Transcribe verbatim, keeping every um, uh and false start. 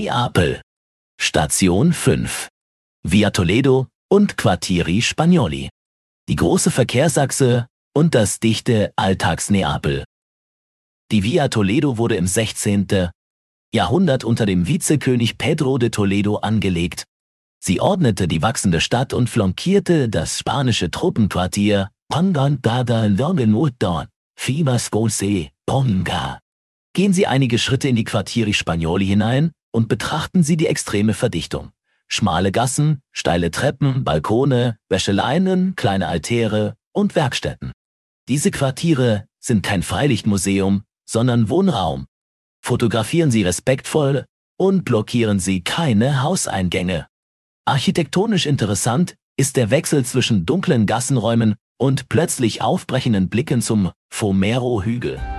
Neapel. Station fünf. Via Toledo und Quartieri Spagnoli. Die große Verkehrsachse und das dichte Alltags-Neapel. Die Via Toledo wurde im sechzehnten Jahrhundert unter dem Vizekönig Pedro de Toledo angelegt. Sie ordnete die wachsende Stadt und flankierte das spanische Truppenquartier Pangandada Lorgenudon, Fibascose, Ponga. Gehen Sie einige Schritte in die Quartieri Spagnoli hinein und betrachten Sie die extreme Verdichtung. Schmale Gassen, steile Treppen, Balkone, Wäscheleinen, kleine Altäre und Werkstätten. Diese Quartiere sind kein Freilichtmuseum, sondern Wohnraum. Fotografieren Sie respektvoll und blockieren Sie keine Hauseingänge. Architektonisch interessant ist der Wechsel zwischen dunklen Gassenräumen und plötzlich aufbrechenden Blicken zum Fomero-Hügel.